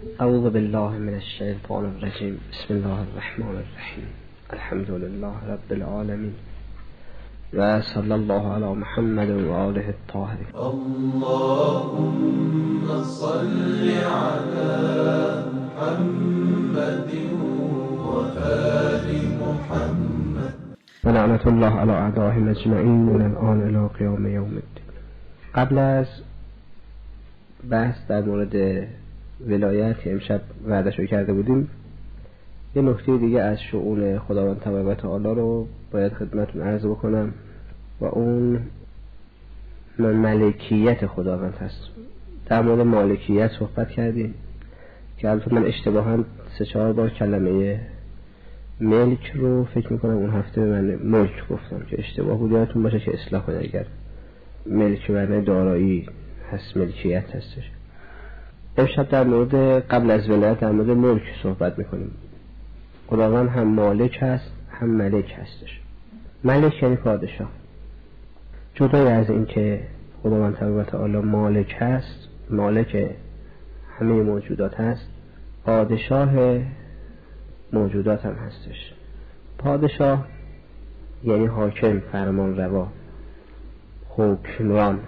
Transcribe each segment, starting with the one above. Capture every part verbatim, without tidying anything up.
اعوذ بالله من الشیطان الرجیم. بسم الله الرحمن الرحیم. الحمد لله رب العالمین و صلی الله علی محمد و آله الطاهرین. اللهم صل علی محمد و آل محمد و لعنت الله علی اعدائهم اجمعین من الان الی قیام یوم الدین. قبل از بحث در مورد ولایت که امشب وعده‌شو کرده بودیم، یه نکته دیگه از شؤون خداوند تبارک و تعالی رو باید خدمتتون عرض بکنم و اون ملکیت خداوند هست. در مورد مالکیت صحبت کردیم که البته من اشتباها سه چهار بار کلمه ملک رو فکر میکنم اون هفته من ملک گفتم که اشتباه بود، یادتون باشه که اصلاح کنید اگر ملک معنی دارایی هست، ملکیت هستش. امشب در مورد قبل از ولایت در مورد ملک صحبت میکنیم. خداوند هم مالک هست هم ملک هستش. ملک یعنی پادشاه. جدای از این که خداوند تبارک و تعالی مالک هست، مالک همه موجودات هست، پادشاه موجودات هم هستش. پادشاه یعنی حاکم، فرمان روا، حکمران.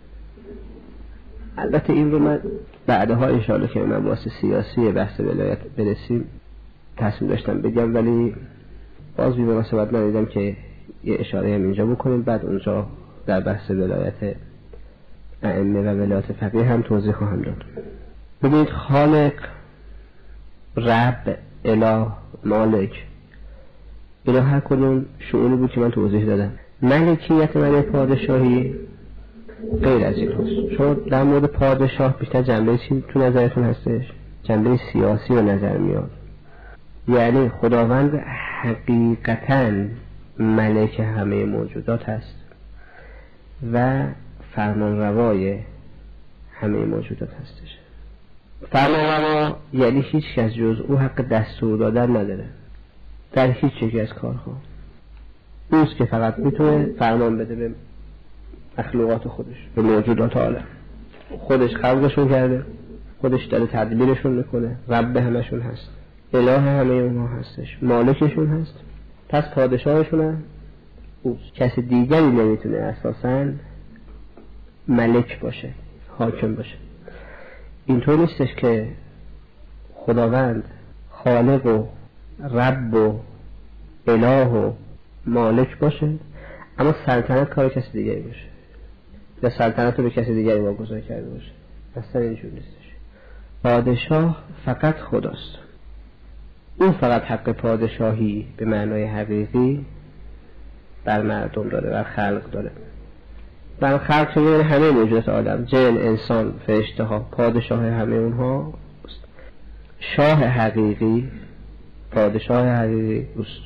البته این رو من بعدها انشاءالله که مباحث سیاسی بحث ولایت برسیم تصمیم داشتم بگم، ولی باز بی مناسبت ندیدم که یه اشاره هم اینجا بکنیم، بعد اونجا در بحث ولایت ائمه و ولایت فقیه هم توضیح خواهم داد. ببینید، خالق، رب، اله، مالک، اینا هر کدوم شؤونی بود که من توضیح دادم. ملکیت معنی پادشاهی غیر از این هست. شما در مورد پادشاه بیشتر جنبه چی تو نظرتون هستش؟ جنبه سیاسی و نظر میاد. یعنی خداوند حقیقتاً ملک همه موجودات هست و فرمانروای همه موجودات هستش. فرمانروا یعنی هیچ کس جز او حق دستور دادن نداره در هیچ یکی از کارها. اوست که فقط میتونه فرمان بده به مخلوقات خودش، به موجودات عالم. خودش خلقشون کرده، خودش داره تدبیرشون میکنه، رب همشون هست، اله همه اونها هستش، مالکشون هست، پس پادشاهشون هم اوست. کسی دیگری نمیتونه اساساً ملک باشه، حاکم باشه. اینطور نیستش که خداوند خالق و رب و اله و مالک باشه اما سلطنت کار کسی دیگری باشه یا سلطنت رو به کسی دیگری واگذار کرده باشه. اصلا اینجور نیستش. پادشاه فقط خداست. اون فقط حق پادشاهی به معنای حقیقی بر مردم داره، بر خلق داره. بر خلق شده همه موجودات آدم، جن، انسان، فرشته ها، پادشاه همه اونها است. شاه حقیقی، پادشاه حقیقی است.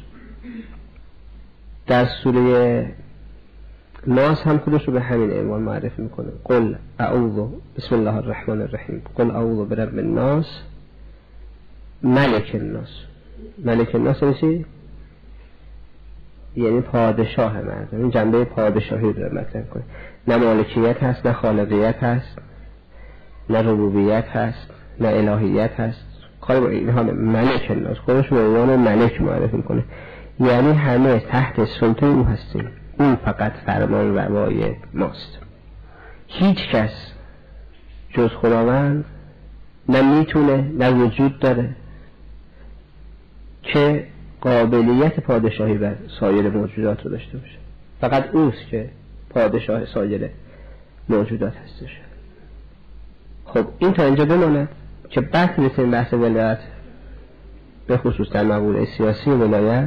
در سوره ناس هم خودش رو به همین عنوان معرفی میکنه. قل اعوذ بسم الله الرحمن الرحیم قل اعوذ برب الناس ملک الناس. ملک الناس یعنی چی؟ یعنی پادشاه مردم. این جنبه پادشاهی رو مطرح کنه. نه مالکیت هست، نه خالقیت هست، نه ربوبیت هست، نه الهیت هست. کاری با اینها ملک الناس خودش رو به عنوان ملک معرفی میکنه. یعنی همه تحت سلطه او هستیم، اون فقط فرمان روای ماست. هیچ کس جز خداوند نه میتونه نه وجود داره که قابلیت پادشاهی بر سایر موجودات رو داشته باشه. فقط اوست که پادشاه سایر موجودات هستش. خب این تا اینجا بماند که بعد رسیم بحث ولایت، به خصوص در مقوله سیاسی ولایت.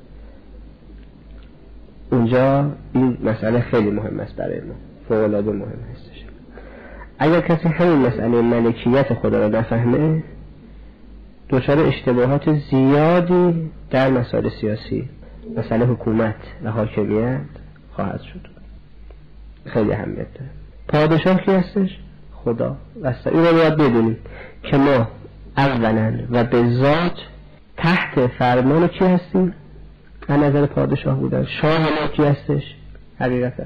اونجا این مسئله خیلی مهم است برای ما، فوق‌العاده مهم هستش. اگر کسی همین مسئله ملکیت خدا را نفهمه، دچار اشتباهات زیادی در مسائل سیاسی، مسئله حکومت و حاکمیت خواهد شد. خیلی اهمیت داره. پادشاه کی هستش؟ خدا. واسه این رو باید بدونیم که ما اولا و به ذات تحت فرمان کی هستیم؟ از نظر پادشاه بودن شاه ما کی هستش؟ حقیقتا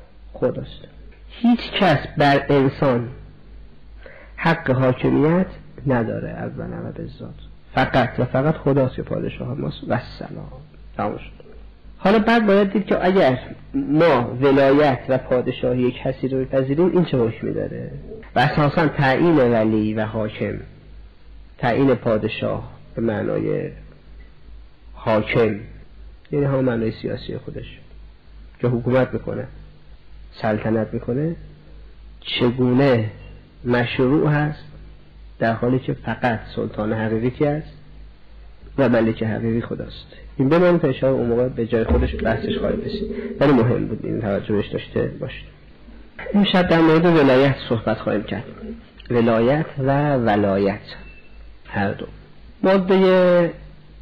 خداست. هیچ کس بر انسان حق حاکمیت نداره اولا و به ذات، فقط و فقط خداست که پادشاه ماست و سلام تمام شد. حالا بعد باید دید که اگر ما ولایت و پادشاهی یک کسی رو بپذیریم این چه حکمی داره و اساسا تعیین ولی و حاکم، تعیین پادشاه به معنای حاکم یعنی هم معنای سیاسی خودش که حکومت میکنه، سلطنت میکنه، چگونه مشروع هست در حالی که فقط سلطان حقیقی کی است و ملک حقیقی خداست. این بمانید تا اشاره اون موقع به جای خودش بحثش خواهید رسید، ولی مهم بود این توجه بهش داشته باشید. امشب در مورد ولایت صحبت خواهیم کرد، ولایت و ولایت هر دو. ماده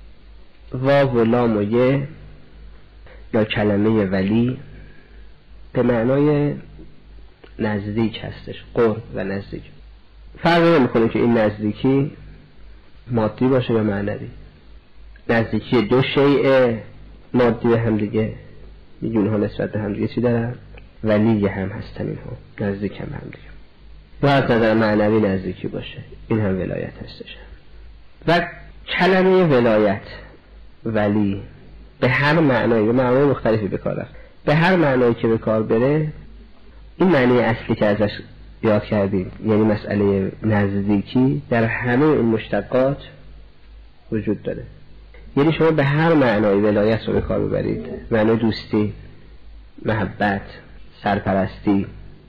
واو و لام و یه یا کلمه ولی به معنای نزدیک هستش، قرب و نزدیک. فرق نمی‌کنه که این نزدیکی مادی باشه یا معنوی. نزدیکی دو شیء مادی به هم دیگه، می‌دونها نسبت به هم دیگه چی دارن؟ ولی هم هستن اینها، نزدیک هم به هم دیگه. یا از نظر معنوی نزدیکی باشه، این هم ولایت هستش. و کلمه ولایت ولی به هر معنایی، به معنای مختلفی به کار رفت، به هر معنایی که به کار بره این معنی اصلی که ازش یاد کردیم یعنی مسئله نزدیکی در همه این مشتقات وجود داره. یعنی شما به هر معنای ولایت رو به کار ببرید، معنای دوستی، محبت، سرپرستی،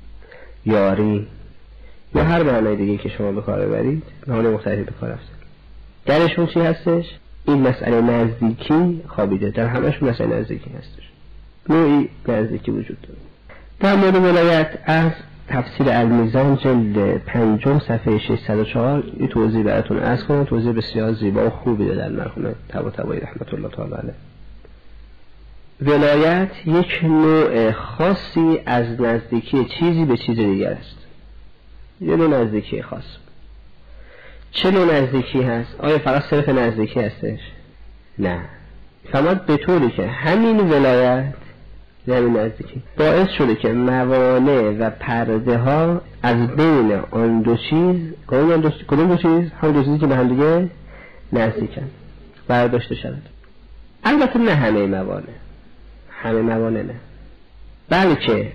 یاری یا هر معنای دیگه که شما به کار ببرید، معنای مختلفی به کار رفته. درشون چی هستش؟ این مسئله نزدیکی خوابیده، در همه‌شون مسئله نزدیکی هستش، نوعی نزدیکی وجود داره. در مورد ولایت از تفسیر المیزان جلد پنجم صفحه ششصد و چهار این توضیح براتون عرض کنم، توضیح بسیار زیبا و خوبی دادن مرحوم طباطبایی رحمت الله تعالی علیه. ولایت یک نوع خاصی از نزدیکی چیزی به چیز دیگر است، یه نوع نزدیکی خاص. چه نوع نزدیکی هست؟ آیا فقط صرف نزدیکی هستش؟ نه، فقط به طوری که همین ولایت همین نزدیکی باعث شده که موانع و پرده ها از بین آن دو چیز، کدوم دو, دو چیز؟ هم دو چیزی که به هم دیگه نزدیکن برداشته شود. البته نه همه موانع، همه موانع نه، بلکه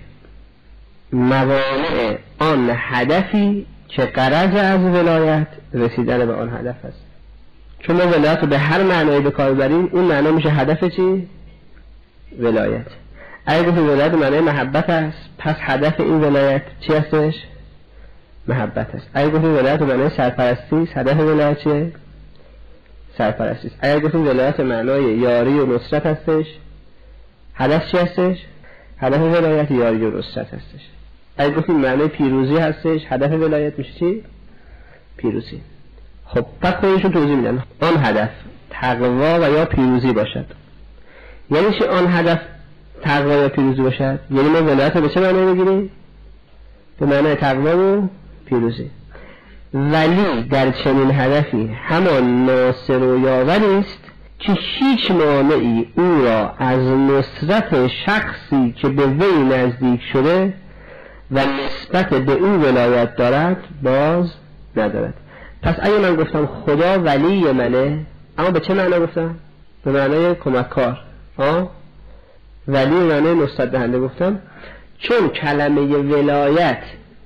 موانع آن هدفی که غرض از ولایت رسیدن به آن هدف است. چون ما ولایت رو به هر معنایی به کار ببریم اون معنا میشه هدف چی؟ ولایت. اگه گفتیم ولایت معنای محبت است، پس هدف این ولایت چی هستش؟ محبت است. اگه گفتیم ولایت معنای سرپرستی است، هدف ولایت چیه؟ سرپرستی است. اگه گفتیم ولایت معنای یاری و نصرت هستش، هدف چی هستش؟ هدف ولایت یاری و نصرت هستش. اگه گفتیم معنای پیروزی هستش، هدف ولایت میشه چی؟ پیروزی. خب پس خودشون توضیح میدن آن هدف تقوا و یا پیروزی باشد. یعنی چه آن هدف تقوا یا پیروزی باشد؟ یعنی ما ولایت رو به چه معنی بگیریم؟ به معنی تقوا و پیروزی. ولی در چنین هدفی همان ناصر و یاوری است که هیچ مانعی او را از نصرت شخصی که به وی نزدیک شده و نسبت به او ولایت دارد باز ندارد. پس اگه من گفتم خدا ولی منه، اما به چه معنی گفتم؟ به معنی کمککار. ها؟ ولی معنی نصرت دهنده گفتم، چون کلمه ولایت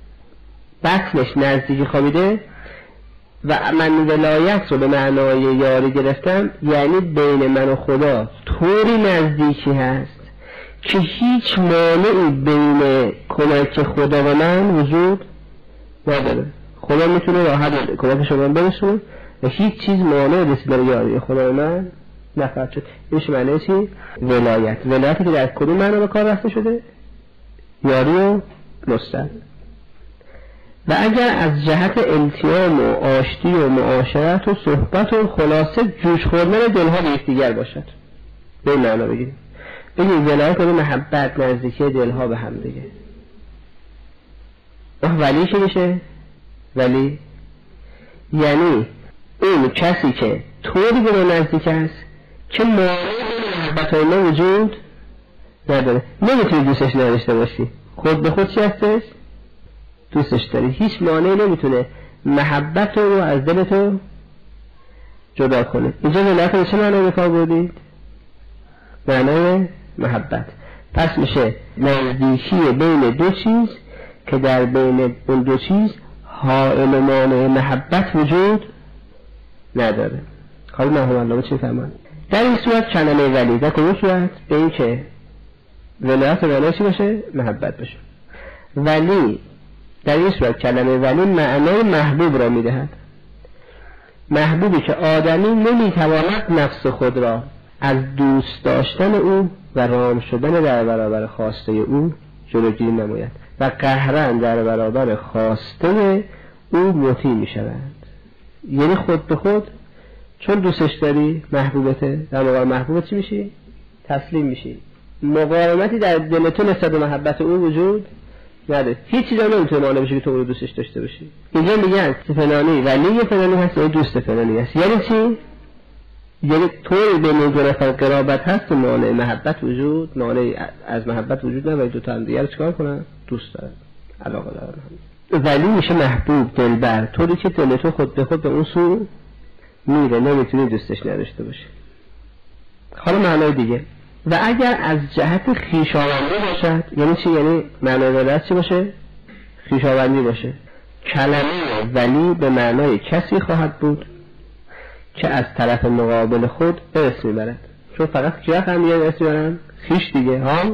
بطنش نزدیکی خوابیده و من ولایت رو به معنای یاری گرفتم، یعنی بین من و خدا طوری نزدیکی هست که هیچ مانعی بین کمک خدا و من وجود نداره. خدا میتونه راحت کمک شما برسونه و هیچ چیز مانع رسیدن یاری خدا و من نخواهد شد. اینش معنی چی؟ ولایت. ولایتی که در کدوم معنا به کار رفته شده؟ یاری و نصرت. و اگر از جهت التیام و آشتی و معاشرت و صحبت و خلاصه جوش خوردن دلها به یکدیگر باشد، به این معنا بگیریم. بگیم ولایت کنه محبت، نزدیکی دلها به هم دیگه. ولی چی میشه؟ ولی یعنی اون کسی که طوری به ما نزدیک است که مانع محبت های ما وجود نداره. نمیتونی دوستش نداشته باشی، خود به خود چی هستش؟ دوستش داری. هیچ مانعی نمیتونه محبت رو از دل تو جدا کنه. اینجا ولایت رو چه معنی به کار بردید؟ معنی محبت. پس میشه نزدیکی بین دو چیز که در بین اون دو چیز حائل مانع محبت وجود نداره. حالا مرحوم علامه چی فرمان؟ در این صورت کلمه ولی در کدوم صورت؟ به این که ولایت معنی چی باشه؟ محبت باشه. ولی در این صورت کلمه ولی معنای محبوب را میدهد. محبوبی که آدمی نمیتواند نفس خود را از دوست داشتن او و رام شدن در برابر خواسته او جلوگیری نماید و قهرن در برابر خواسته او مطیع می شوند. یعنی خود به خود چون دوستش داری محبوبته، در مقابل محبوبت چی میشی؟ تسلیم میشی. مقاومتی در دل تو نسبت به محبت او وجود نداره. هیچ چیزی نمیتونه مانع بشه که تو رو دوستش داشته باشی. اینجا میگن فلانی ولی فلانی هست یا دوست فلانی هست. یعنی چی؟ یعنی طوری بین دو نفر قرابت هست که مانع محبت وجود مانع از محبت وجود نداره. دو تا هم دیگر رو چیکار کنن؟ دوست دارن، علاقه دارن. ولی میشه محبوب، دلبر، طوری که دل تو خود به خود به اون سو میره، نمیتونی دوستش نداشته باشی. حالا معنای دیگه، و اگر از جهت خویشاوندی باشد، یعنی چی؟ یعنی معنای ولایت چی باشه؟ خویشاوندی باشه. کلمه ولی به معنای کسی خواهد بود که از طرف مقابل خود ارث میبرد. چون فقط کیا هم میگن ارث میبرن؟ خویش دیگه ها.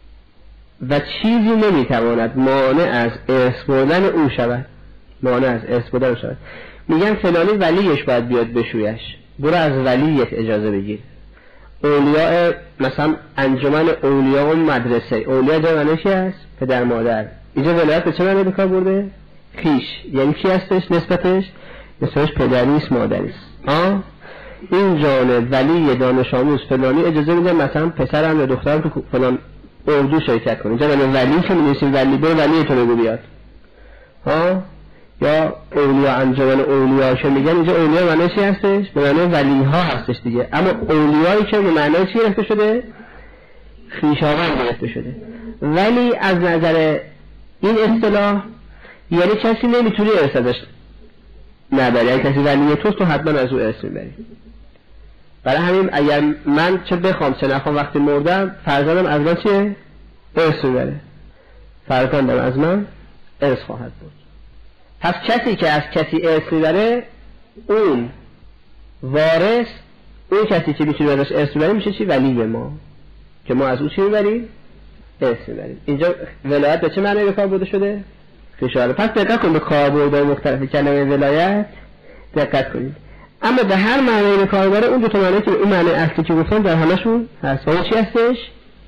و چیزی نمیتواند مانع از ارث بردن او شود. مانع از ارث بردن او شود. میگن فلانی ولیش باید بیاد بشویش، برو از ولیت اجازه بگیر. اولیاء مثلا انجمن اولیاء و مدرسه، اولیاء جا معنی چی هست؟ پدر مادر. اینجا ولایت به چه معنی به کار برده؟ خویش. یعنی کی هستش نسبتش؟ نسبتش پدریست مادریست. آه این جانب ولی دانش آموز فلانی اجازه میده مثلا پسرم یا دخترم تو فلان اردو شرکت کنه. اینجا معنی ولی که می‌نویسیم ولی به ولی تو بگو بیاد. ها یا اولیاء انجمن اولیاء که میگن اینجا اولیاء معنی چی هستش؟ به معنی ولی ها هستش دیگه. اما اولیایی که به معنی چی گرفته شده؟ خویشاوند گرفته شده. ولی از نظر این اصطلاح یعنی کسی نمیتونی ارث ازش نبری. اگه کسی ولی توست تو حتما از او ارث میبری. برای همین اگر من چه بخوام چه نخوام وقتی مردم فرزندم از من چیه؟ ارث میبره. فرزندم از من ارث خواهد بود. پس کسی که از کسی ارث میبره اون وارث، اون کسی که میتونه ازش ارث میبره میشه چی؟ ولی ما، که ما از او چی میبریم؟ ارث میبریم. اینجا ولایت به چه معنی به کار برده شده؟ خویشاوند. پس دقت کنید به کاربردهای مختلف کلمه ولایت دقت کنید. اما به هر معنی به کار بره اون دو تا معنی که اون معنی اصلی که گفتم در همشون هست. اون چی هستش؟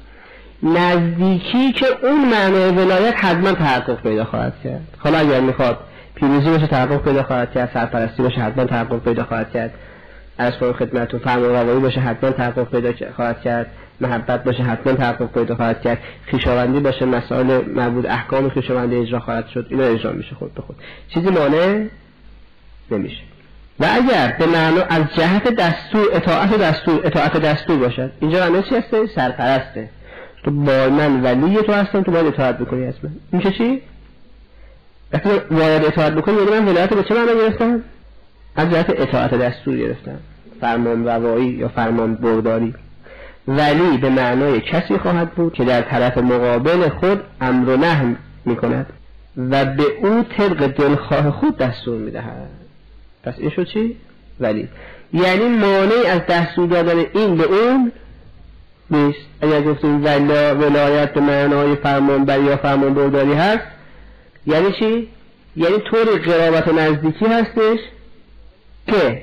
نزدیکی که اون معنی ولایت حتما تحقق پیدا خواهد کرد. حالا اگر میخواد پیروزی باشه تحقق پیدا خواهد کرد، سرپرستی باشه حتما تحقق پیدا خواهد کرد، از فرمان خدمت و فرمانروایی باشه حتما تحقق پیدا خواهد کرد، محبت باشه حتما تحقق پیدا خواهد کرد، خویشاوندی باشه مسائل مربوط احکام خویشاوندی اجرا خواهد شد. اینا اجرا میشه خود به خود، چیزی مانع نمیشه. و اگر به معنی از جهت دستور اطاعت دستور اطاعت دستور باشد، اینجا معنی چی هسته؟ سرپرسته. تو با من ولی تو هستم، تو باید اطاعت بکنی از من. این چه چی؟ وقتی باید اطاعت بکنی یعنی من ولایت به چه معنی گرفتم؟ از جهت اطاعت دستور گرفتم، فرمان روایی یا فرمان برداری. ولی به معنای کسی خواهد بود که در طرف مقابل خود امر و نهی میکند و به او طبق دلخواه خود دستور میدهد. پس این شد چی؟ ولی یعنی مانعی از دستور دادن این به اون نیست. اگر گفتیم ولا ولایت به معنای فرمانبری یا فرمان برداری هست یعنی چی؟ یعنی طوری قرابت و نزدیکی هستش که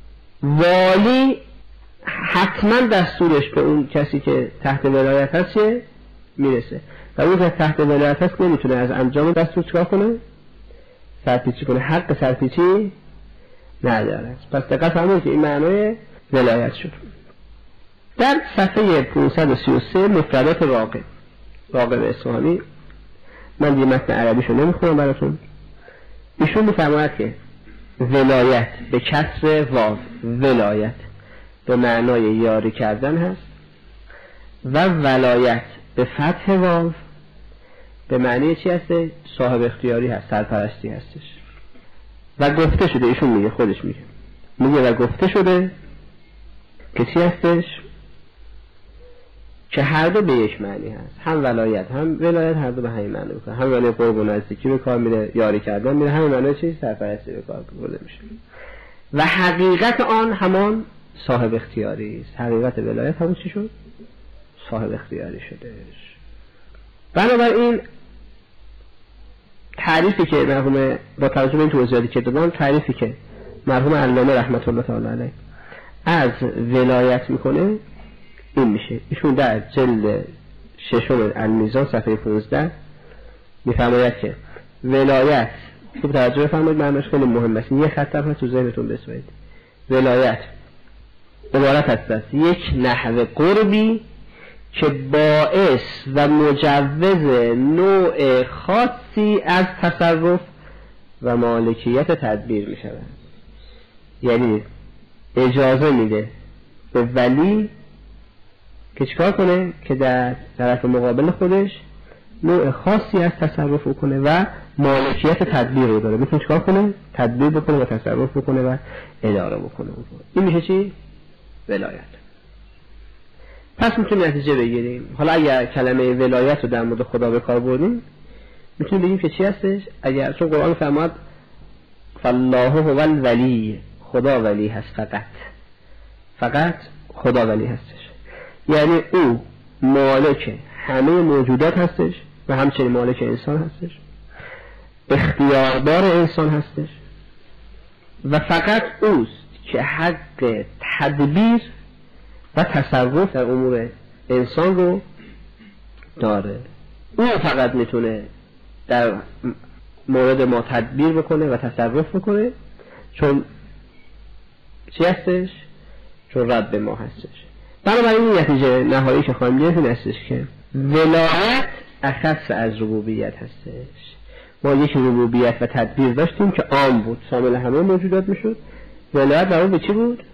والی حتما دستورش به اون کسی که تحت ولایت هست چه؟ میرسه. و اون که تحت ولایت هست نمیتونه از انجام دستور چکار کنه؟ سرپیچی کنه. حق سرپیچی نداره. پس دقت فرمایید که این معنای ولایت شد. در صفحه پانصد و سی و سه مفردات راغب راغب اصفهانی، من دیگه متن عربیشو نمیخونم براتون. ایشون میفرماید که ولایت به کسر واو، ولایت به معنای یاری کردن هست و ولایت به فتح واو به معنی چی هسته؟ صاحب اختیاری هست، سرپرستی هستش. و گفته شده، ایشون میگه، خودش میگه میگه و گفته شده که چی هستش؟ که هر دو به یک معنی هست، هم ولایت هم ولایت هر دو به همین معنی میکنه، هم معنی قرب و نزدیکی به کار میره، یاری کردن میره، همین معنی چی؟ سرپرستی به کار برده میشه. و حقیقت آن همان صاحب اختیاری است. حقیقت ولایت همون چی شد؟ صاحب اختیاری شدهش. بنابراین تعریفی که مرحوم با توجه به این توضیحاتی که دادم، تعریفی که مرحوم علامه رحمت الله تعالی علیه از ولایت میکنه این میشه. ایشون در جلد ششم المیزان صفحه پانزده میفرماید که ولایت، خوب توجه بفرمایید، معنیش خیلی مهم است، یه خط هم تو ذهنتون بسپارید. ولایت عبارت است از یک نحو قربی که باعث و مجوز نوع خاصی از تصرف و مالکیت تدبیر می شود. یعنی اجازه میده به ولی که چکار کنه؟ که در طرف مقابل خودش نوع خاصی از تصرف کنه و مالکیت تدبیر رو داره. میتونه چکار کنه؟ تدبیر بکنه و تصرف بکنه و اداره بکنه. این میشه چی؟ ولایت. پس میتونیم نتیجه بگیریم. حالا اگر کلمه ولایت رو در مورد خدا به کار بردیم، میتونیم بگیم که چی هستش؟ اگر چون قرآن فرمود فالله هو الولی، خدا ولی هست، فقط فقط خدا ولی هستش. یعنی او مالک همه موجودات هستش و همچنین مالک انسان هستش، اختیاردار انسان هستش و فقط اوست که حق تدبیر و تصرف در امور انسان رو داره. او فقط میتونه در مورد ما تدبیر بکنه و تصرف بکنه، چون چی هستش؟ چون رب ما هستش. بنابراین این نتیجه نهایی که خواهیم گرفت این هستش که ولایت اخص از ربوبیت هستش. ما یک ربوبیت و تدبیر داشتیم که عام بود، شامل همه موجودات میشد. ولایت مربوط به چی بود؟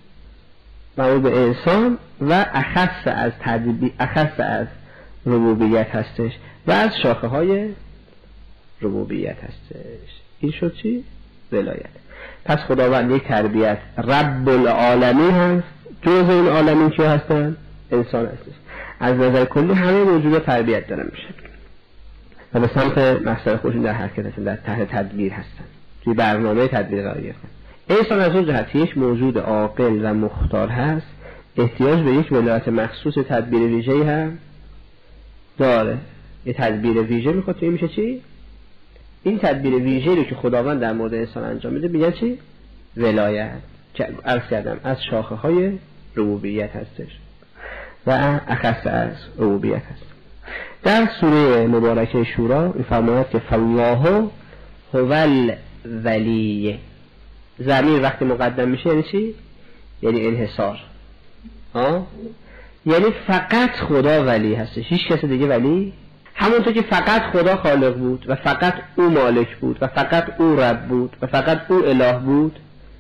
مربوط به انسان و اخص از تدبیر، اخص از ربوبیت هستش و از شاخه های ربوبیت هستش. این شد چی؟ ولایت. پس خداوند یک تربیت رب العالمین هست، جزء این عالمین که هستن؟ انسان هستش. از نظر کلی همه موجودات تربیت دارن میشن و به سمت مقصد خودشون در حرکت هستن، در تحت تدبیر هستن، توی برنامه تدبیر قرار گرفتن. انسان از اون جهت یک موجود عاقل و مختار هست، احتیاج به یک ولایت مخصوص تدبیر ویژه‌ای هم داره. یه تدبیر ویژه میخواد. این میشه چی؟ این تدبیر ویژه‌ای رو که خداوند در مورد انسان انجام میده میگن چی؟ ولایت، که عرض کردم از شاخه های ربوبیت هستش و اخص از ربوبیت هست. در سوره مبارکه شورا میفرماید که فالله هو الولی. ضمیر وقتی مقدم میشه یعنی چی؟ یعنی انحصار. ها؟ یعنی فقط خدا ولی هستش، هیچ کس دیگه ولی. همونطور که فقط خدا خالق بود و فقط او مالک بود و فقط او رب بود و فقط او اله بود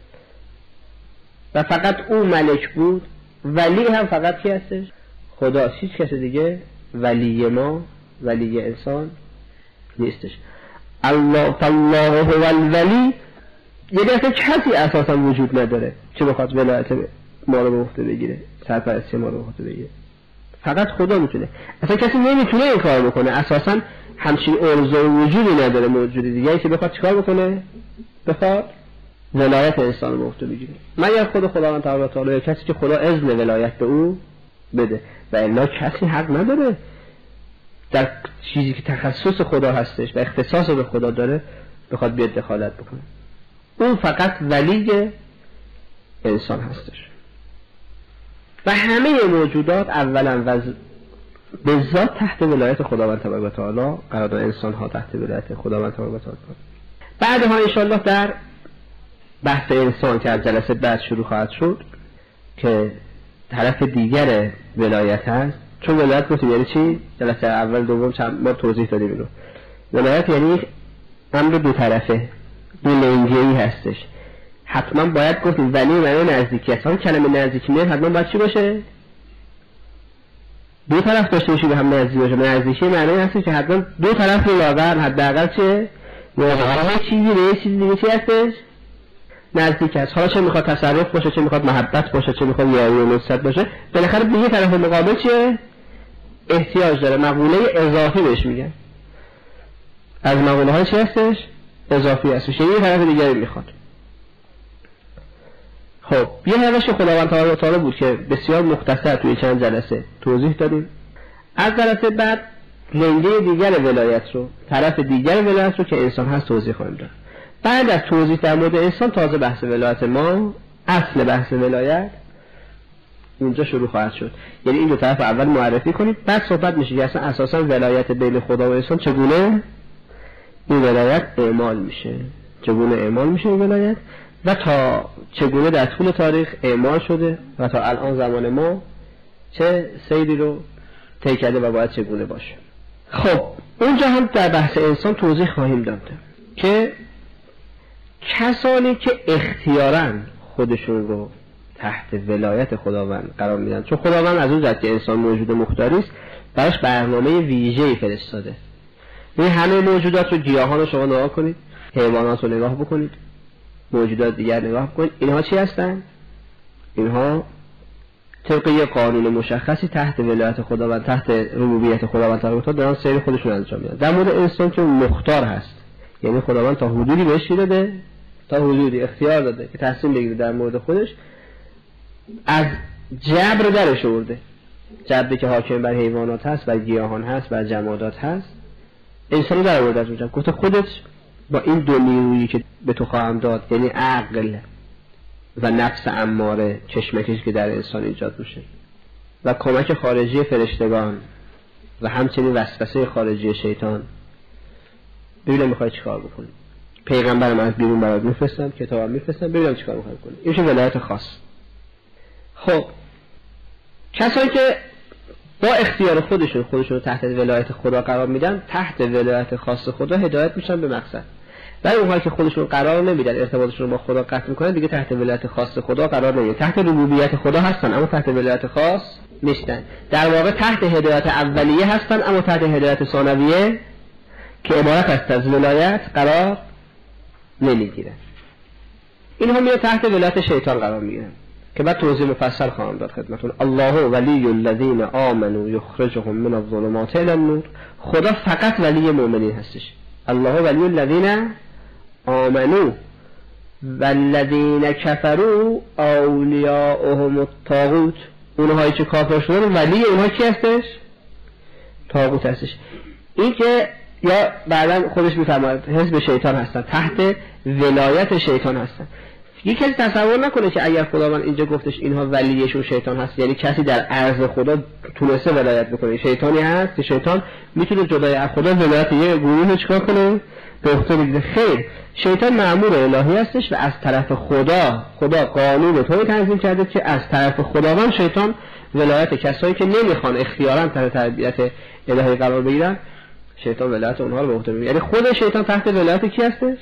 و فقط او ملک بود، ولی هم فقط کی هستش؟ خدا. هیچ کس دیگه ولی ما، ولی انسان نیستش. الله فالله هو الولی، یعنی اصلا کسی اساسا وجود نداره چه بخواد ولایت ما رو به عهده بگیره، سرپرستی ما رو به عهده بگیره. فقط خدا میتونه. اصلا کسی نمیتونه این کار بکنه. اساسا همچین ارزو وجودی نداره موجود دیگه که بخواد چیکار بکنه؟ بخواد ولایت انسان رو به عهده بگیره، مگر خود خداوند تعالی، کسی که خدا اذن ولایت به او بده. و الا کسی حق نداره در چیزی که تخصص خدا هستش و اختصاص به خدا داره بخواد بیاد دخالت بکنه. اون فقط ولی انسان هستش و همه موجودات اولا و به ذات تحت ولایت خداوند تبارک و تعالی قرار دارن. انسان ها تحت ولایت خداوند تبارک و تعالی. بعدها انشاءالله در بحث انسان که از جلسه بعد شروع خواهد شد که طرف دیگر ولایت هست. چون ولایت گفتیم یعنی چی؟ جلسه اول دوم چند بار توضیح دادیم اینو. ولایت یعنی امر دو طرفه، دو لنگه‌ای هستش. حتما باید گفتیم ولی معنی نزدیکی است. کلمه نزدیکی میاد حتما باید چی باشه؟ دو طرف داشته باشه به هم نزدیک باشه. نزدیکی معنی هست که حتما دو طرف لاغر حداقل چه واقعا چیزی به چیزی دیگه چی هستش؟ نزدیک است. حالا چه میخواد تصرف باشه، چه میخواد محبت باشه، چه میخواد یاری و نصرت باشه، بالاخره به یه طرف مقابل چیه؟ احتیاج داره. مقوله اضافی بهش میگن. از مقوله ها چی هستش؟ اضافی هستش، یه طرف دیگری میخواد. خب یه روش خداوند تعالی تعالی بود که بسیار مختصر توی چند جلسه توضیح دادیم. از جلسه بعد لنگه دیگر ولایت رو، طرف دیگر ولایت رو که انسان هست توضیح خواهیم داد. بعد از توضیح در مورد انسان تازه بحث ولایت ما، اصل بحث ولایت اونجا شروع خواهد شد. یعنی این دو طرف اول معرفی کنیم، بعد صحبت میشه که اصلا اساسا ولایت بین خدا و انسان چگونه این ولایت اعمال میشه، چگونه اعمال میشه این ولایت و تا چگونه در طول تاریخ اعمال شده و تا الان زمان ما چه سیری رو طی کرده و باید چگونه باشه. خب اونجا هم در بحث انسان توضیح خواهیم داد که کسانی که اختیاراً خودشون رو تحت ولایت خداوند قرار میدن، چون خداوند از اون جهت که انسان موجود مختاری است براش برنامه ویژه‌ای فرستاده. این همه موجودات رو، گیاهان رو شما نگاه کنید، حیوانات رو نگاه بکنید، موجودات دیگر نگاه بکنید، اینها چی هستن؟ اینها طبق یک قانون مشخصی تحت ولایت خداوند، تحت ربوبیت خداوند تعالی دارن سیر خودشون انجام میدن. در مورد انسان که مختار هست، یعنی خداوند تا حدودی بهش داده، تا حدودی اختیار داده که تصمیم بگیره در مورد خودش، از جبر درش آورده. جبری که حاکم بر حیوانات هست، بر گیاهان هست، بر جمادات هست، انسان در آورده از اونجا. گفته خودت با این دو نیرویی که به تو خواهم داد، یعنی عقل و نفس اماره، کشمکشی که در انسان ایجاد میشه و کمک خارجی فرشتگان و همچنین وسوسه خارجی شیطان، ببینم میخوای چیکار بکنی. پیغمبرم از بیرون برات میفرستم، کتابم میفرستم، ببینم چیکار میخوای کنی. این میشه ولایت خاص. خب کسایی که با اختیار خودشون خودشون رو تحت ولایت خدا قرار میدن، تحت ولایت خاص خدا هدایت میشن به مقصد. ولی اونهایی که خودشون قرار نمیدن، ارتباطشون رو با خدا قطع میکنن، دیگه تحت ولایت خاص خدا قرار نمیگیرن. تحت ربوبیت خدا هستن اما تحت ولایت خاص نیستن. در واقع تحت هدایت اولیه هستن اما تحت هدایت ثانویه که عبارت است از ولایت قرار نمیگیرن. اینها میاد تحت ولایت شیطان قرار میگیرن که بعد توضیح مفصل خواهم داد خدمتتون. الله ولی الذین آمنوا یخرجهم من الظلمات الی النور. خدا فقط ولی مؤمنین هستش. الله ولی الذین آمنوا والذین کفروا اولیاءهم الطاغوت. اونهایی که کافر شدن ولی اونها کی هستش؟ طاغوت هستش. این که یا بعدا خودش میفرماید حزب شیطان هستن، تحت ولایت شیطان هستن. یک کسی تصور نکنه که اگر خداوند اینجا گفتش اینها ولیشون شیطان هست، یعنی کسی در عرض خدا تونسته ولایت بکنه. شیطانی هست که شیطان میتونه جدای از خدا ولایت یه گروه چیکار کنه؟ به عهده بگیره. خیر، شیطان مأمور الهی هستش و از طرف خدا، خدا قانون رو طوری تنظیم کرده که از طرف خداوند شیطان ولایت کسایی که نمیخوان اختیاراً تحت تربیت الهی قرار بگیرن، شیطان ولایت اونها رو به عهده میگیره. یعنی خود شیطان تحت ولایت کی هستش؟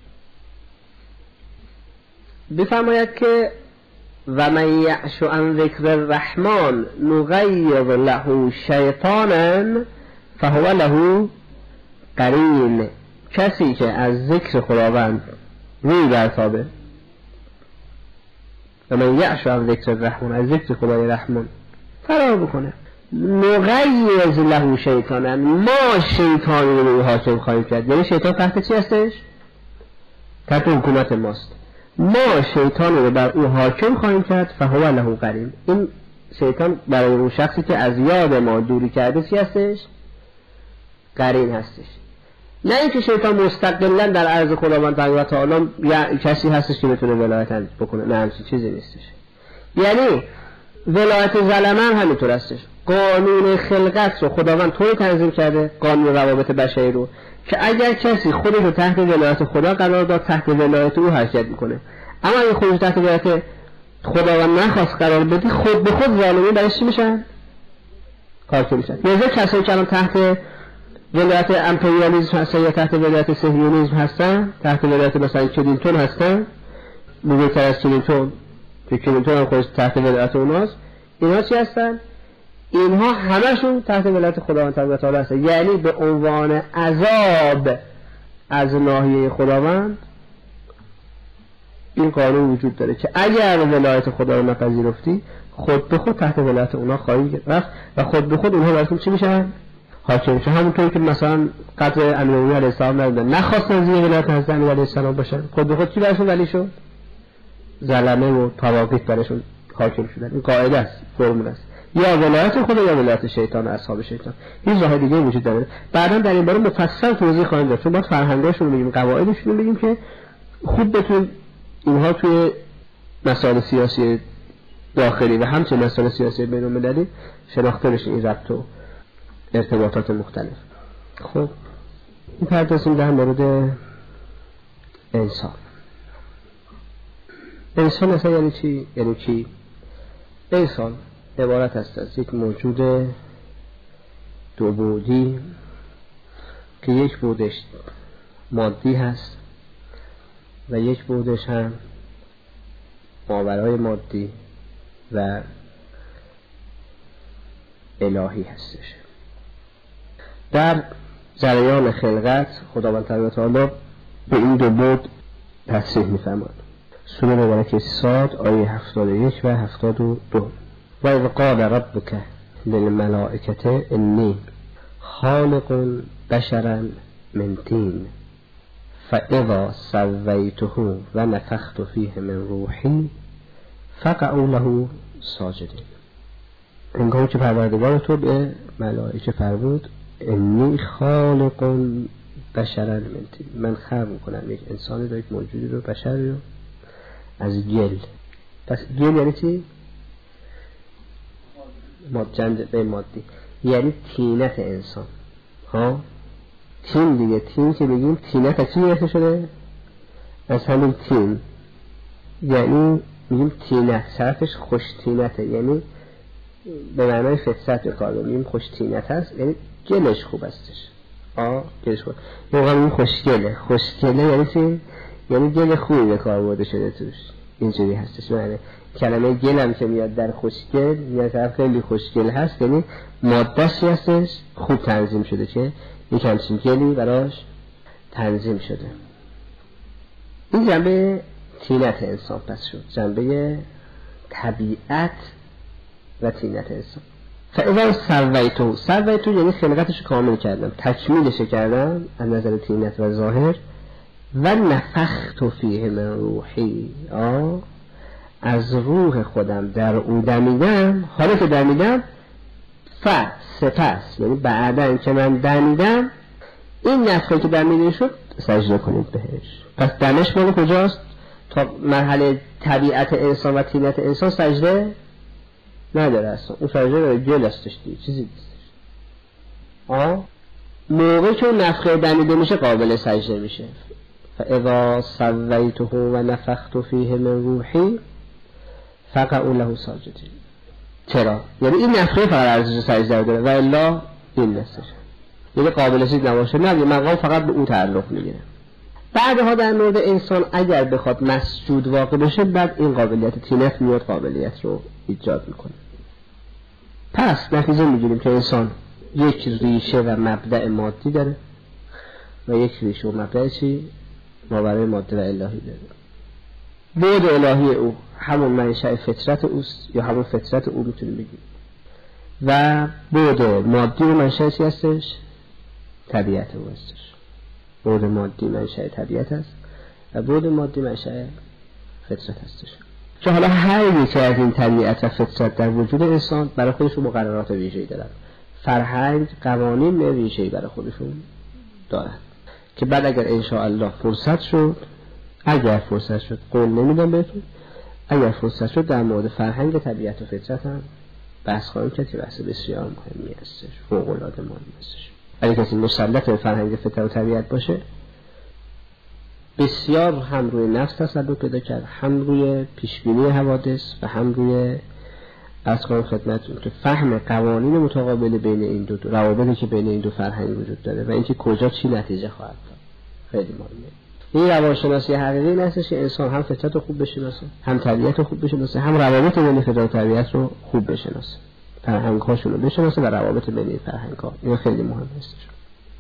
بفرماید که و من یعش عن ذکر الرحمن نغیر له شیطانا فهو له قرین. کسی که از ذکر خداوند روی برتابه، و من یعش عن ذکر الرحمن، از ذکر خدای رحمان فرار بکنه، نغیر له شیطانا، ما شیطانی رو روی حاکم خواهیم کرد. یعنی شیطان تحت چی هستش؟ تحت حکومت ماست. ما شیطان رو بر او حاکم خواهیم کرد فهو له قرین. این شیطان برای اون شخصی که از یاد ما دوری کرده چی هستش؟ قرین هستش. نه اینکه شیطان مستقلاً در عرض خداوند تعالی یا کسی هستش که بتونه ولایت بکنه، نه همچین چیزی نیستش. یعنی ولایت ظلمه هم همینطور هستش. قانون خلقت رو خداوند طوری تنظیم کرده، قانون روابط بشری رو، که اگر کسی خودش رو تحت ولایت خدا قرار داد، تحت ولایت او حرکت میکنه. اما اگر خودش تحت ولایت خداوند نخواست قرار بدی، خود به خود ظالمین برای چی میشن؟ کافر میشن. مثلا کسایی که الان تحت ولایت امپریالیسم هستن یا تحت ولایت صهیونیسم هستن، تحت ولایت مثلا کلینتون هستن، بزرگتر از کلینتون که کلینتون هم خودش تحت ولایت اوناست، اینا چی هستن؟ اینها همشون تحت ولایت خداوند تعالی هستن. یعنی به عنوان عذاب از ناحیه خداوند این قانون وجود داره که اگر ولایت خدا رو نپذیرفتی خود به خود تحت ولایت اونا خواهی رفت و خود به خود اونها براتون چی میشن؟ حاکم میشن. همونطوری که مثلا قدر امیرالمومنین علیه السلام ندادن، نخواستن زیر ولایت حضرت امیر علیه السلام باشن، خود به خود کی براشون ولی شد؟ ظلمه و طواغیت براشون حاکم شدن. این قاعده است، فرمول است، یا ولایت خدا یا ولایت شیطان و اصحاب شیطان. هیچ راه دیگه وجود نداره. بعدا در این باره مفصل توضیح خواهیم داد، چون باید فرهنگاشون رو بگیم، قواعدشون رو بگیم که خوب بتونید اینها توی مسائل سیاسی داخلی و همچنین مسائل سیاسی بین المللی شناخته بشه این ربط و ارتباطات مختلف. خب این پردازیم در مورد انسان. انسان اصلا یعنی چی؟ یعنی کی؟ انسان عبارت است از یک موجود دو بعدی که یک بعدش مادی هست و یک بعدش هم ماورای مادی و الهی هستش. در جریان خلقت خداوند تعالی به این دو بعد تصریح می‌فرماید. سوره مبارکه صاد آیه هفتاد و یک و هفتاد و دو. و اذ قال ربک للملائکة انی خالق بشرا من طین فاذا سویته و نفخت فیه من روحی فقعوا له ساجدین. انگار که پروردگار تو به ملائکه فرمود انی خالق بشرا من طین، من خلق میکنم یک انسانی رو، یک موجودی رو، بشری رو از گل. پس گل یعنی چی؟ جنبه مادی، یعنی طینت انسان. ها تین دیگه، تین که بگیم طینت از چی گرفته شده؟ از همین تین، یعنی میگیم طینت، صرفش خوش طینته، یعنی به معنای فطرت به کار میگیم خوش طینت هست، یعنی گلش خوب هستش. آه گلش خوب، یه موقع میگیم خوشگله. خوشگله یعنی چی؟ یعنی گل خوبی به کار برده شده توش، اینجوری هستش. معنی کلمه گلم که میاد در خوشگل یا طرف خیلی خوشگل هست، یعنی ماده‌اش هستش خوب تنظیم شده که یک همچین گلی براش تنظیم شده. این جنبه طینت انسان پس شد، جنبه طبیعت و طینت انسان. فاذا سویته، سویته یعنی خلقتش کامل کردم، تکمیلش کردم از نظر طینت و ظاهر. و نفخت فیه من روحی، آه از روح خودم در او دمیدم. حالا که دمیدم ف سپس، یعنی بعدا که من دمیدم این نفخه که دمیده شد سجده کنید بهش. پس دمش مال کجاست؟ تا مرحله طبیعت انسان و طینت انسان سجده نداره اصلا، اون سجده داره گل هستش دیگه، چیزی نیستش. آه موقع که اون نفخه دمیده میشه قابل سجده میشه. فاذا سویته و نفخت فیه من روحی فقعوا له ساجدین. چرا؟ یعنی این نفخه فقط ارزش سجده داره و الا این نیستش، یعنی قابل سجده نباشه، نه مقام فقط به اون تعلق میگیره. بعدها در مورد انسان اگر بخواد مسجود واقع بشه، بعد این قابلیت طینت میاد قابلیت رو ایجاد میکنه. پس نتیجه میگیریم که انسان یک ریشه و مبدأ مادی داره و یک ریشه و مبدأ چی؟ ماورای ماده و الهی داره. بعد الهی او همون منشأ فطرت اوست، یا همون فطرت او میتونیم بگیم، و بعد مادی و منشأ چی هستش؟ طبیعت او هستش. بعد مادی منشأ طبیعت است و بعد مادی منشأ فطرت هستش، که حالا هر یکی از این طبیعت و فطرت در وجود انسان برای خودشون مقررات ویژه‌ای دارن. فرهنگ قوانین ویژه‌ای برای خودشون دارن که بعد اگر انشاءالله فرصت شد، اگر فرصت شد، قول نمیدم بهتون، اگر فرصت شد در مورد فرهنگ طبیعت و فطرت هم بحث خواهیم کرد که بحث بسیار مهمی هستش، فوق‌العاده مهمی هستش. اگه کسی مسلط به فرهنگ فطرت و طبیعت باشه، بسیار هم روی نفس تسلط پیدا کرد، هم روی پیشبینی حوادث و هم روی از کنم خدمتتون که فهم قوانین متقابل بین این دو, دو روابطی که بین این دو فرهنگ وجود داره و اینکه کجا چی نتیجه خواهد داد. خیلی مهمه. این روانشناسی حقیقی این هستش که انسان هم فطرت رو خوب بشناسه، هم طبیعت رو خوب بشناسه، هم روابط بین فطرت و طبیعت رو خوب بشناسه، فرهنگ‌هاشون رو بشناسه و روابط بین این فرهنگ‌ها. این خیلی مهم هستش.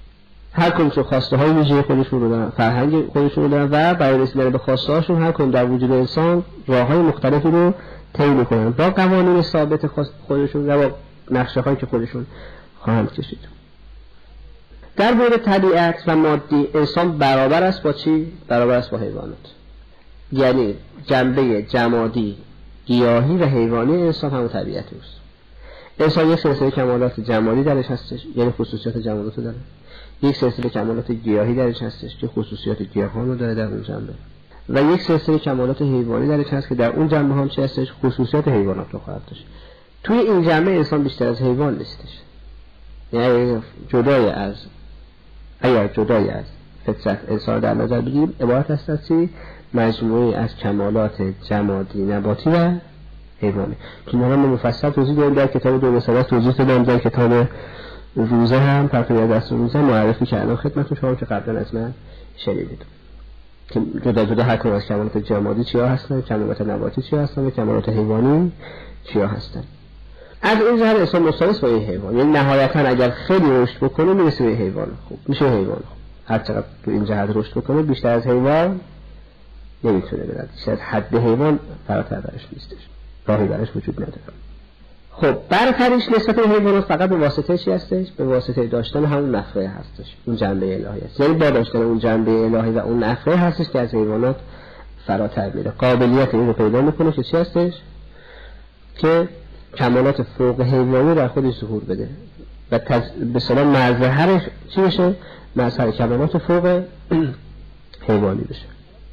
هر کدومشون خواسته های ویژه خودشون رو دارن، فرهنگ خودشون رو دارن و برای رسیدن به خواسته هاشون هر کدوم در وجود انسان راه های مختلفی رو طی میکنن با قوانین ثابت خودشون و با نقشه هایی که خودشون خواهند کشید. در مورد طبیعت و مادی انسان برابر است با چی؟ برابر است با حیوانات. یعنی جنبه جمادی، گیاهی و حیوانی انسان همون طبیعت اوست. انسان یک سلسله کمالات جمادی درش هستش، یعنی خصوصیات جمادات رو داره. یک سلسله کمالات گیاهی درش هستش که خصوصیات گیاهان رو داره در اون جنبه. و یک سلسله کمالات حیوانی درش هست که در اون جنبه هم چه هستش؟ خصوصیات حیوانات رو خواهد داشت. توی این جنبه انسان بیشتر از حیوان نیستش. یعنی جدای از اگر جدای از فطرت انسان در نظر بگیریم عبارت است از چی؟ مجموعه از کمالات جمادی، نباتی و حیوانی که اینا رو مفصل توضیح دادیم در کتاب دو مثلا، توضیح دادم در کتاب روزه هم پرتوی دست روزه معرفی کردم خدمتتون شما که قبلا از من شنیدید که جدا جدا هر کدوم از کمالات جمادی چیا هستن، کمالات نباتی چیا هستن و کمالات حیوانی چیا هستن. از این جهت انسان مساوی با این حیوان، یعنی نهایتا اگر خیلی رشد بکنه میرسه به حیوان خوب، میشه حیوان خوب. هر چقدر تو این جهت رشد بکنه بیشتر از حیوان نمیتونه برد، بیشتر از حد حیوان فراتر برش نیستش، راهی برش وجود نداره. خب برتریش نسبت به حیوانات فقط به واسطه چی هستش؟ به واسطه داشتن همون نفره هستش، اون جنبه الهی است. یعنی با داشتن اون جنبه الهی و اون نفره هستش که از حیوانات فراتر میره. قابلیت این رو پیدا میکنه که چی هستش؟ که کمالات فوق حیوانی در خودش ظهور بده و تز... به صلاح مظهرش چی بشه؟ مظهر کمالات فوق حیوانی بشه.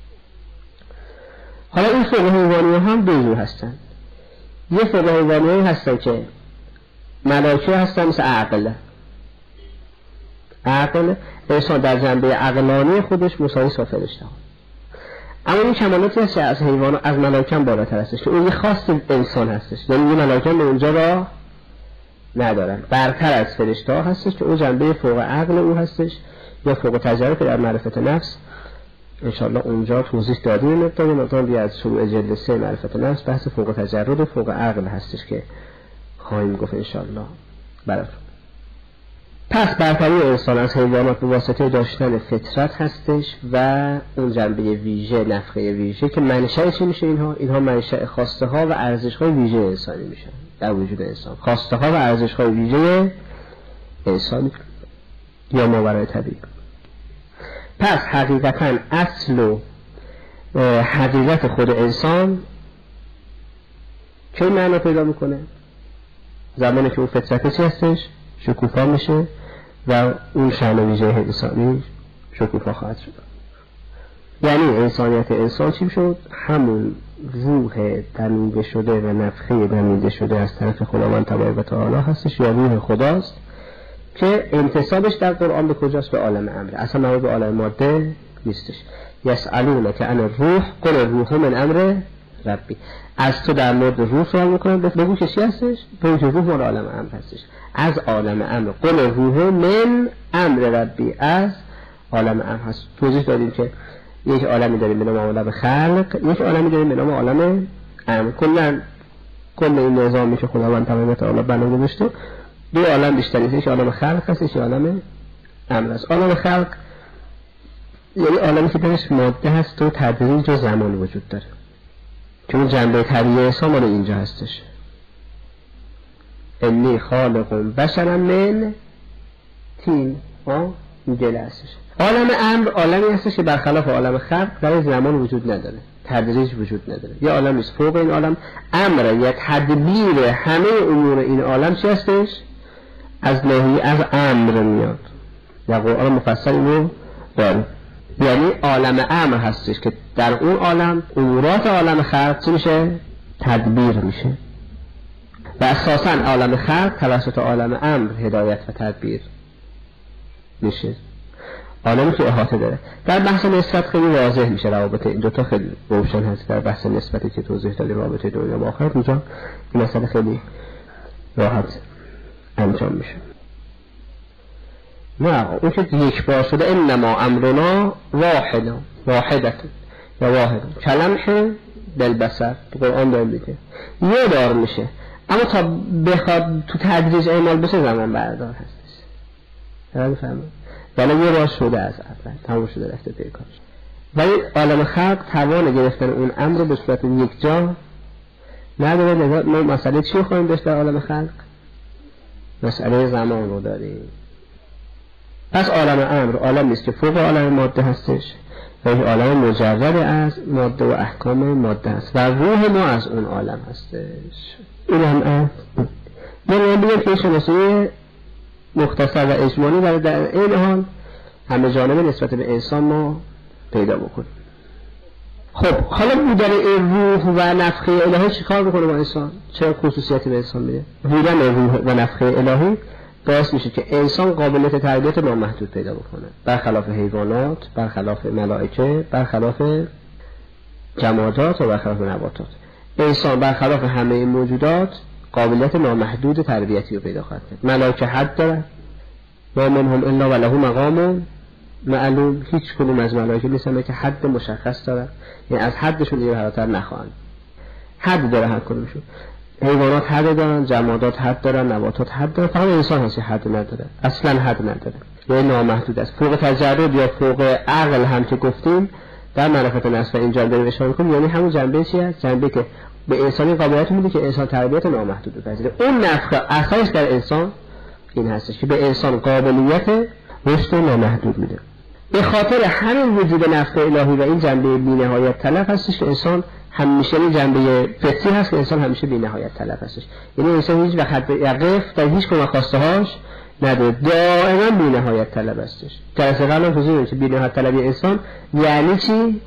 حالا این فوق حیوانی هم دو جور هستن. یه فوق حیوانی هستن که ملائکه هستن مثل عقل. عقل انسان در جنبه عقلانی خودش مساوی با فرشته ها. اما این کمالاتی هست که از حیوان از ملائکه بالاتر هستش که اون یه خاص انسان هستش، یعنی یه ملائکه به اونجا را ندارن، برتر از فرشته ها هستش که اون جنبه فوق عقل او هستش یا فوق تجربه در معرفت نفس. انشاءالله اونجا توضیح دادیم مقداری مقداری از شروع جلسه معرفت نفس بحث فوق تجرد و فوق عقل هستش که خواهیم گفت انشاءالله براتون. پس برتری انسان از حیوانات به واسطه داشتن فطرت هستش و اون جنبه ویژه، نفخه ویژه که منشأ چی میشه؟ اینها اینها منشأ خواسته ها و ارزش های ویژه انسانی میشن در وجود انسان. خواسته ها و ارزش های ویژه انسانی یا ماورای طبیعی. پس حقیقتا اصل و حقیقت خود انسان چه معنا پیدا میکنه؟ زمانی که اون فطرت چی هستش؟ شکوفا میشه و اون شأن ویژه انسانی شکوفا خواهد شد. یعنی انسانیت انسان چی شد؟ همون روح دمیده شده و نفخه دمیده شده از طرف خداوند تبارک و تعالی هستش یا روح خداست که انتسابش در قرآن به کجاست؟ به عالم امر، اصلا مربوط به عالم ماده نیستش. یسألونک عن الروح قل الروح من امر ربی. از تو در مورد روح سوال میکنن بگو که چی هستش؟ بگو که روح مال عالم امر هستش، از عالم امر. قل الروح من امر ربی، از عالم امر هست. توضیح دادیم که یک عالمی داریم به نام عالم خلق، یک عالمی داریم به نام عالم امر. کلا کل این نظامی که خداوند تبارک و تعالی بنا گذاشته دو عالم بیشتر نیست، یک عالم خلق هست، یک عالم امر است. عالم خلق یعنی عالمی که درش ماده هست و تدریج و زمان وجود داره، چون جنبه طبیعی انسان مال اینجا هستش. انی خالق بشرا من تین، ها اینجا هستش. عالم امر عالمی هستش که برخلاف عالم خلق در زمان وجود نداره، تدریج وجود نداره. یه عالمی است فوق این عالم امر یا تدبیر همه امور این عالم چی هستش؟ از نهی از امر میاد. یا قرآن مفصل اینو داره، یعنی عالم امر هستش که در اون عالم امورات عالم خلق چی میشه؟ تدبیر میشه و اساساً عالم خلق توسط عالم امر هدایت و تدبیر میشه. عالمی که احاطه داره. در بحث نسبت خیلی واضح میشه روابط این دوتا خیلی روشن هست. در بحث نسبتی که توضیح دادی رابطه دنیا و آخرت اونجا این مسئله خیلی راحت انجام میشه. نه اون که یک بار شده انما امرنا واحد واحدت یا واحد کلمه بالبصر تو قرآن داره میگه یه بار میشه، اما تا بخواد تو تدریج اعمال بشه زمان بردار هستش. درست فهمید؟ ولی یه بار شده از اول تموم شده رفته پیکارش. ولی عالم خلق توان گرفتن اون امر رو به صورت یک جا نداره. نگاه ما مسئله چی خواهیم داشت در عالم خلق؟ مسئله زمان رو داریم. پس عالم امر عالم نیست که فوق عالم ماده هستش و این عالم مجرد از ماده و احکام ماده است و روح ما از اون عالم هستش. این هم امر من بگم که شناسایی مختصر و اجمالی برای در این حال همه جانبه نسبت به انسان ما پیدا بکنیم. خب حالا بودن این روح و نفخه الهی چی کار بکنه با انسان؟ چه خصوصیتی به انسان میده؟ بودن روح و نفخه الهی باعث میشه که انسان قابلیت تربیت نامحدود پیدا بکنه، برخلاف حیوانات، برخلاف ملائکه، برخلاف جمادات و برخلاف نباتات. انسان برخلاف همه این موجودات قابلیت نامحدود تربیتی رو پیدا خواهد کرد. ملائکه حد دارن، ما منهم الا وله مقام معلوم، هیچ کدوم از ملائکه نیستن که حد مشخص دارن، یعنی از حدشون دیگه فراتر نخواهند. حد داره هر کدومشون. حیوانات حد دارن، جمادات حد دارن، نباتات حد دارن، فقط انسان هست حد نداره، اصلا حد نداره، یعنی نامحدود است. فوق تجرد یا فوق عقل هم که گفتیم در معرفت نفس و اینجا داریم اشاره می‌کنیم، یعنی همون جنبه چی است؟ جنبه که به انسانی قابلیت میده که انسان تربیت نامحدود بپذیره. اون نفخه اثرش در انسان این هستش که به انسان قابلیت رشد نامحدود میده. به خاطر همین وجود نفخه الهی و این جنبه بی‌نهایت طلب هستش که انسان همیشه این جنبه فطری هست که انسان همیشه بی‌نهایت طلب هستش. یعنی انسان هیچ وقت یقف در هیچ کدوم خواسته هاش نداره، دائما بی‌نهایت طلب هستش. جلسه قبلا توضیح دادم که بی‌نهایت طلبی انسان یعنی چی؟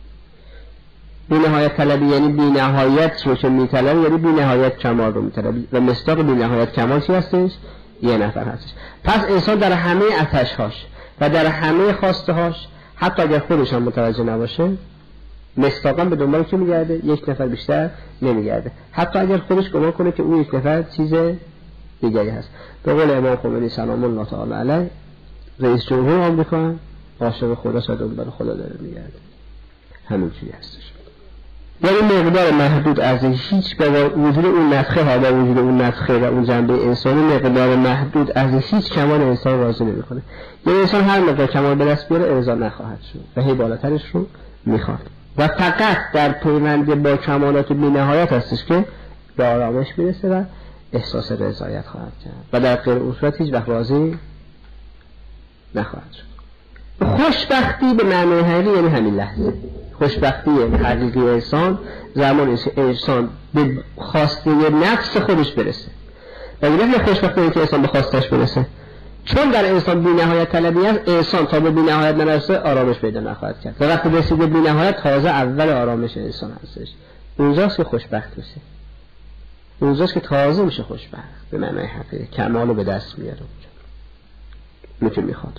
بی‌نهایت طلبی یعنی بی‌نهایت رو که می‌طلبه، یعنی بی‌نهایت کمال رو می‌طلبه و مصداق بی‌نهایت کمال چی هستش؟ یه نفر هستش. پس انسان در همه آتش‌هاش و در همه خواسته هاش حتی اگر خودش هم متوجه نباشه مستقیم به دنبال کی میگرده؟ یک نفر بیشتر نمیگرده، حتی اگر خودش گمان کنه که اون یک نفر چیز دیگری هست. به قول امام خمینی سلام الله تعالی علیه، رئیس جمهور آمریکا عاشق خدا و دنبال خدا داره میگرده، همین چیزی هستش. یعنی مقدار محدود از هیچ به وجود اون نفخه ها و وجود اون نفخه و اون جنبه انسانی مقدار محدود از هیچ کمال انسان راضی نمیکنه. یعنی انسان هر مقدار کمال به دست بیاره ارضا نخواهد شد و هی بالاترش رو میخواد و فقط در پیوند با کمالات بی‌نهایت هستش که به آرامش میرسه و احساس رضایت خواهد کرد و در غیر اون صورت هیچ وقت راضی نخواهد شد. خوشبختی به معنای حقیقی یعنی همین لحظه. خوشبختی حقیقی انسان زمانی که انسان به خواسته نفس خودش برسه. و این خوشبختی که انسان به خواستش برسه، چون در انسان بی‌نهایت طلبی است، انسان تا به بی‌نهایت نرسه آرامش پیدا نخواهد کرد و وقتی رسید به بی‌نهایت تازه اول آرامش انسان هستش. اونجاست که خوشبخت میشه، اونجاست که تازه میشه خوشبخت به معنای حقیقی، کمال رو به دست میاره اونجا میتونه میخواد.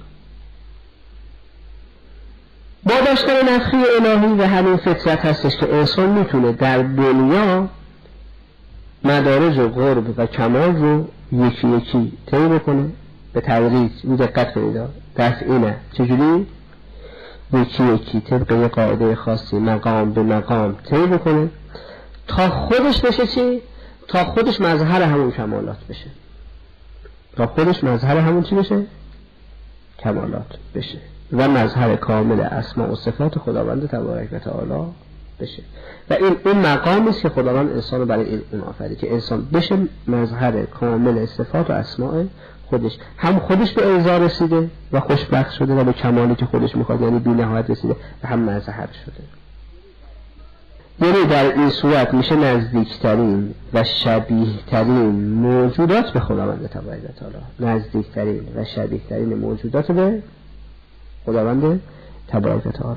با داشتن نفخه الهی و همین فطرت هستش که انسان میتونه در دنیا مدارج و قرب و کمال رو یکی یکی طی بکنه به تدریج. این دقت کنید، دفعی نه، چجوری؟ یکی یکی طبق یه قاعده خاصی مقام به مقام طی بکنه تا خودش بشه چی؟ تا خودش مظهر همون کمالات بشه، تا خودش مظهر همون چی بشه؟ کمالات بشه و مظهر کامل اسماء و صفات خداوند تبارک و تعالی بشه. و این اون مقامی است که خداوند انسان رو برای این آفرید که انسان بشه مظهر کامل صفات و اسماء خودش، هم خودش به ارضا رسیده و خوشبخت شده و به کمالی که خودش میخواد یعنی بی‌نهایت رسیده و هم مظهر شده. یعنی در این صورت میشه نزدیکترین و شبیهترین موجودات به خداوند تبارک و تعالی، نزدیکترین و شبیهترین موجودات به خداوند تبارک و تعالی.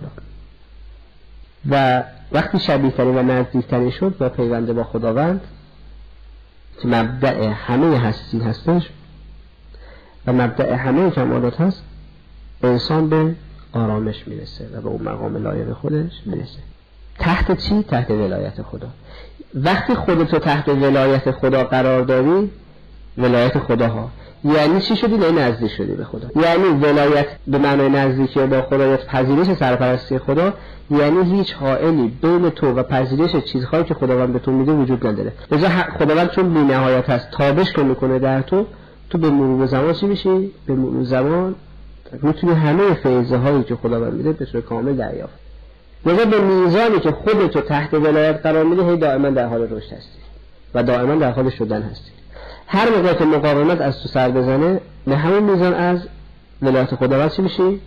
و وقتی شبیهترین و نزدیکترین شد با پیوند با خداوند که مبدأ همه هستی هستش و مبدأ همه کمالات هست، انسان به آرامش میرسه و به اون مقام لایق خودش میرسه. تحت چی؟ تحت ولایت خدا. وقتی خودتو تحت ولایت خدا قرار داری، ولایت خداها یعنی چی شدی؟ یعنی نزدیک شدی به خدا. یعنی ولایت به معنای نزدیکی با خدا یا پذیرش سرپرستی خدا، یعنی هیچ حائلی بین تو و پذیرش چیزهایی که خداوند به تو میده وجود نداره. لذا خداوند چون بی‌نهایت هست تابش که میکنه در تو، تو به مرور زمان چی میشی؟ به مرور زمان میتونی همه فیضه هایی که خداوند میده به صورت کامل دریافت. لذا به میزانی که خودتو تحت ولایت قرار میده هی دائما در حال رشد هستی و دائما در حال شدن هستی. هر موقع که مقاومت از تو سر بزنه به همون میزان از ولایت خداوند چی میشی؟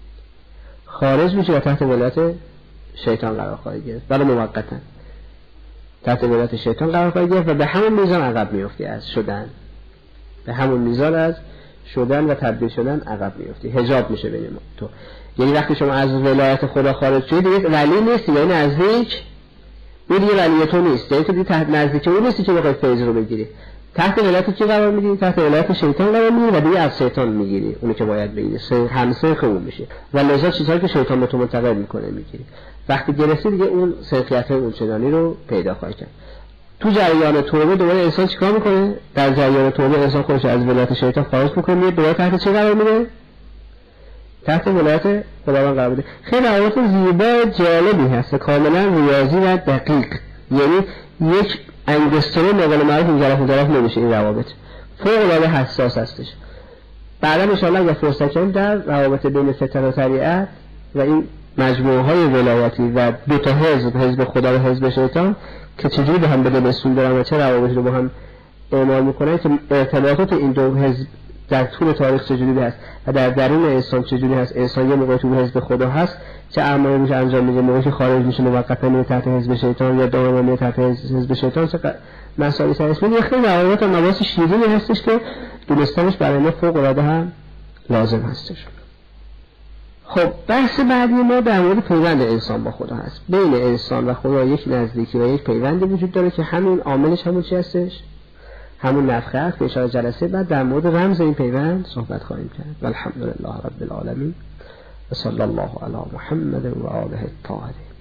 خارج میشی و تحت ولایت شیطان قرار خواهی گرفت. برای موقتا تحت ولایت شیطان قرار خواهی گرفت و به همون میزان عقب میفتی از شدن. به همون میزان از شدن و تبدیل شدن عقب میفتی. حجاب میشه بین تو. یعنی وقتی شما از ولایت خدا خارج شدی دیگه ولی نیستی، یعنی نزدیک اون دیگه ولی تو نیست، یعنی تو دیگه تحت نزدیک اون نیستی که بخوای فیض رو بگیری. تحت ولایت کی قرار میگیری؟ تحت ولایت شیطان قرار میگیری و دیگه از شیطان میگیری اونی که باید بگیری، همسه اون میشه و لذا چیزهایی که شیطان به تو منتقل میکنه میگیری. وقتی گرفتی دیگه اون سرخیت های اون چنانی رو پیدا خواهی کرد. تو جریان توبه دوباره انسان چیکار میکنه؟ در جریان توبه انسان خودش از ولایت شیطان خارج میکنه، میاد دوباره تحت چه قرار میده؟ تحت ولایت خداوند قرار میده. خیلی روایت زیبا جالبی هست، کاملا ریاضی و دقیق، یعنی یک انگستره مقال معروف این طرف اون طرف نمیشه. این روابط فوق العاده حساس هستش. بعدا ان شاء الله اگه فرصت کنیم در روابط بین فطرت و طبیعت و این مجموعه های ولایتی و دو تا حزب، حزب خدا و حزب شیطان که چجوری به هم به دلسون دارن و چه روابطی رو با هم اعمال میکنن، که ارتباطات این دو حزب در طول تاریخ چجوری هست و در درون انسان چجوری هست. انسان یه موقعی تو حزب خدا هست چه اعمالی میشه انجام میده، موقعی که خارج میشه موقتا میره تحت حزب شیطان یا دائما میره تحت حزب شیطان، چه مسائلی سرش میاد. خیلی روابط و مباحث شیرینی هستش که دونستنش برای ما فوق العاده هم لازم هستش. خب بحث بعدی ما در مورد پیوند انسان با خدا هست. بین انسان و خدا یک نزدیکی و یک پیوندی وجود داره که همین عاملش همون چی هستش؟ همون نفخه است. به اشاره جلسه بعد در مورد رمز این پیوند صحبت خواهیم کرد. والحمدلله رب العالمین و صلی الله علی محمد و آله الطاهرین.